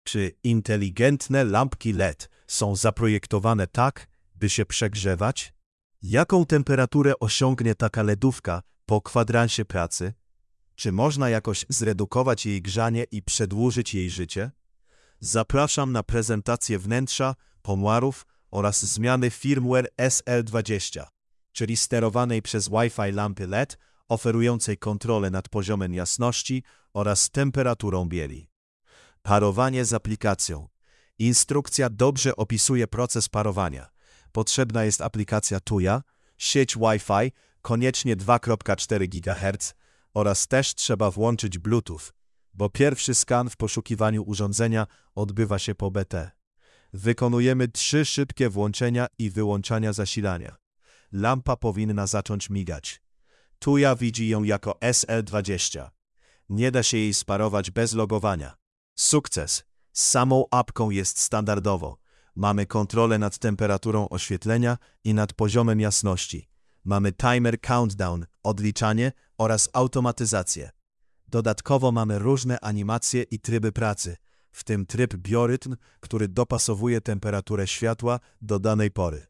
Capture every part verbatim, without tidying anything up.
Czy inteligentne lampki L E D są zaprojektowane tak, by się przegrzewać? Jaką temperaturę osiągnie taka ledówka po kwadransie pracy? Czy można jakoś zredukować jej grzanie i przedłużyć jej życie? Zapraszam na prezentację wnętrza, pomiarów oraz zmiany firmware S L dwadzieścia, czyli sterowanej przez Wi-Fi lampy L E D, oferującej kontrolę nad poziomem jasności oraz temperaturą bieli. Parowanie z aplikacją. Instrukcja dobrze opisuje proces parowania. Potrzebna jest aplikacja Tuya, sieć Wi-Fi, koniecznie dwa przecinek cztery gigaherca oraz też trzeba włączyć Bluetooth, bo pierwszy skan w poszukiwaniu urządzenia odbywa się po B T. Wykonujemy trzy szybkie włączenia i wyłączania zasilania. Lampa powinna zacząć migać. Tuya widzi ją jako S L dwadzieścia. Nie da się jej sparować bez logowania. Sukces! Z samą apką jest standardowo. Mamy kontrolę nad temperaturą oświetlenia i nad poziomem jasności. Mamy timer countdown, odliczanie oraz automatyzację. Dodatkowo mamy różne animacje i tryby pracy, w tym tryb biorytm, który dopasowuje temperaturę światła do danej pory.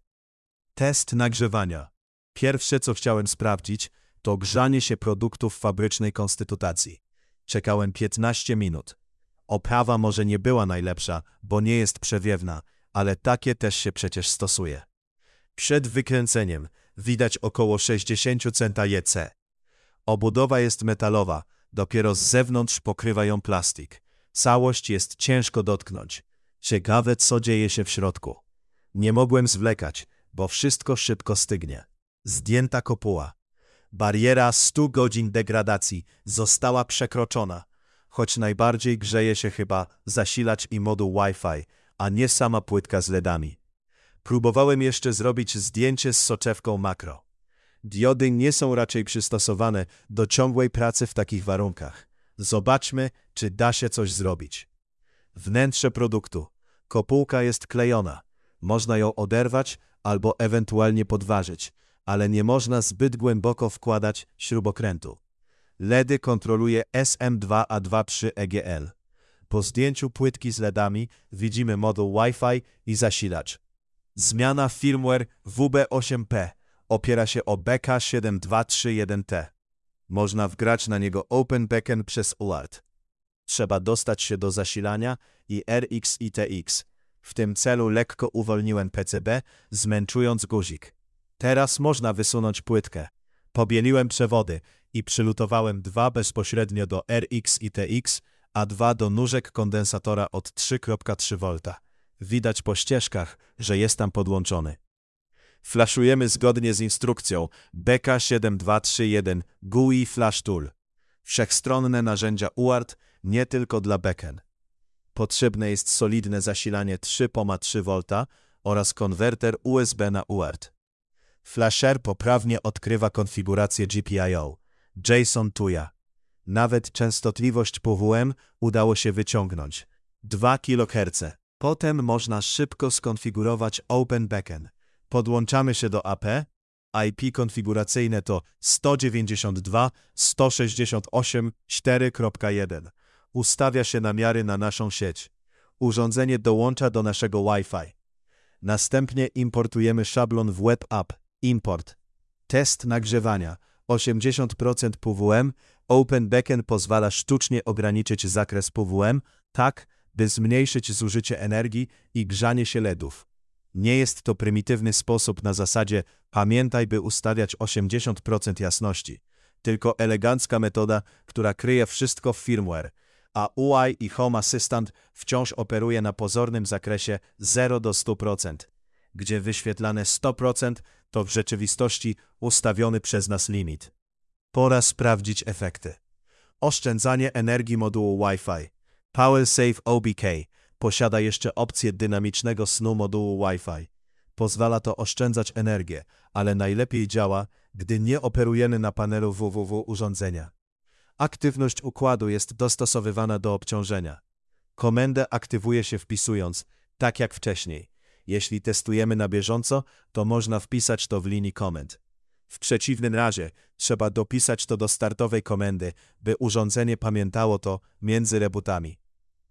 Test nagrzewania. Pierwsze, co chciałem sprawdzić, to grzanie się produktów fabrycznej konstytutacji. Czekałem piętnaście minut. Oprawa może nie była najlepsza, bo nie jest przewiewna, ale takie też się przecież stosuje. Przed wykręceniem widać około sześćdziesiąt centymetrów J C. Obudowa jest metalowa, dopiero z zewnątrz pokrywa ją plastik. Całość jest ciężko dotknąć. Ciekawe, co dzieje się w środku. Nie mogłem zwlekać, bo wszystko szybko stygnie. Zdjęta kopuła. Bariera stu godzin degradacji została przekroczona, choć najbardziej grzeje się chyba zasilacz i moduł Wi-Fi, a nie sama płytka z LEDami. Próbowałem jeszcze zrobić zdjęcie z soczewką makro. Diody nie są raczej przystosowane do ciągłej pracy w takich warunkach. Zobaczmy, czy da się coś zrobić. Wnętrze produktu. Kopułka jest klejona. Można ją oderwać albo ewentualnie podważyć, ale nie można zbyt głęboko wkładać śrubokrętu. LEDy kontroluje S M dwa A dwa trzy E G L. Po zdjęciu płytki z LEDami widzimy moduł Wi-Fi i zasilacz. Zmiana firmware W B osiem P opiera się o B K siedem dwa trzy jeden T. Można wgrać na niego OpenBackend przez U A R T. Trzeba dostać się do zasilania i R X i T X. W tym celu lekko uwolniłem P C B, zmęczując guzik. Teraz można wysunąć płytkę. Pobieliłem przewody i przylutowałem dwa bezpośrednio do R X i T X, a dwa do nóżek kondensatora od trzy przecinek trzy wolt. Widać po ścieżkach, że jest tam podłączony. Flaszujemy zgodnie z instrukcją B K siedem dwa trzy jeden G U I Flash Tool. Wszechstronne narzędzia U A R T, nie tylko dla backend. Potrzebne jest solidne zasilanie trzy przecinek trzy wolt oraz konwerter U S B na U A R T. Flasher poprawnie odkrywa konfigurację G P I O. JSON Tuya. Nawet częstotliwość P W M udało się wyciągnąć. dwa kiloherce. Potem można szybko skonfigurować OpenBackend. Podłączamy się do A P. I P konfiguracyjne to sto dziewięćdziesiąt dwa kropka sto sześćdziesiąt osiem kropka cztery kropka jeden. Ustawia się namiary na naszą sieć. Urządzenie dołącza do naszego Wi-Fi. Następnie importujemy szablon w Web App. Import. Test nagrzewania. osiemdziesiąt procent P W M. OpenBackend pozwala sztucznie ograniczyć zakres P W M, tak, by zmniejszyć zużycie energii i grzanie się LEDów. Nie jest to prymitywny sposób na zasadzie pamiętaj, by ustawiać osiemdziesiąt procent jasności, tylko elegancka metoda, która kryje wszystko w firmware, a U I i Home Assistant wciąż operuje na pozornym zakresie zero do stu procent, gdzie wyświetlane sto procent to w rzeczywistości ustawiony przez nas limit. Pora sprawdzić efekty. Oszczędzanie energii modułu Wi-Fi. PowerSafe O B K posiada jeszcze opcję dynamicznego snu modułu Wi-Fi. Pozwala to oszczędzać energię, ale najlepiej działa, gdy nie operujemy na panelu W W W urządzenia. Aktywność układu jest dostosowywana do obciążenia. Komendę aktywuje się wpisując, tak jak wcześniej. Jeśli testujemy na bieżąco, to można wpisać to w linii komend. W przeciwnym razie trzeba dopisać to do startowej komendy, by urządzenie pamiętało to między rebootami.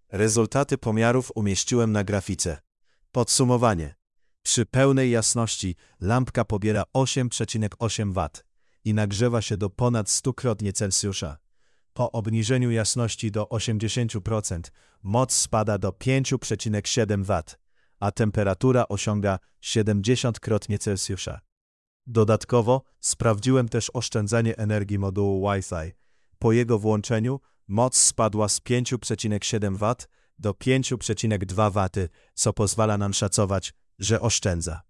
Rezultaty pomiarów umieściłem na grafice. Podsumowanie. Przy pełnej jasności lampka pobiera osiem przecinek osiem watów i nagrzewa się do ponad stukrotnie Celsjusza. Po obniżeniu jasności do osiemdziesięciu procent moc spada do pięć przecinek siedem watów, a temperatura osiąga siedemdziesiątkrotnie Celsjusza. Dodatkowo sprawdziłem też oszczędzanie energii modułu Wi-Fi. Po jego włączeniu moc spadła z pięć przecinek siedem watów do pięć przecinek dwa watów, co pozwala nam szacować, że oszczędza.